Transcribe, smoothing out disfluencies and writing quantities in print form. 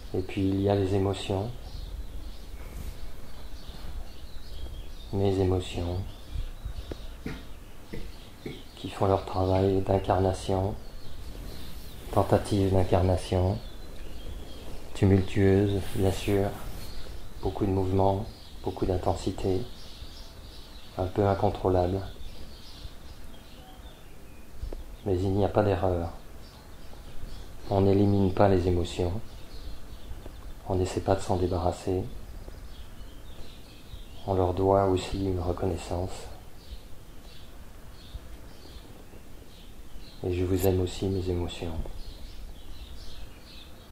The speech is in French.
Et puis il y a les émotions, mes émotions, qui font leur travail d'incarnation, tentative d'incarnation, tumultueuse, bien sûr, beaucoup de mouvements, beaucoup d'intensité, un peu incontrôlable. Mais il n'y a pas d'erreur. On n'élimine pas les émotions, on n'essaie pas de s'en débarrasser. On leur doit aussi une reconnaissance. Et je vous aime aussi, mes émotions.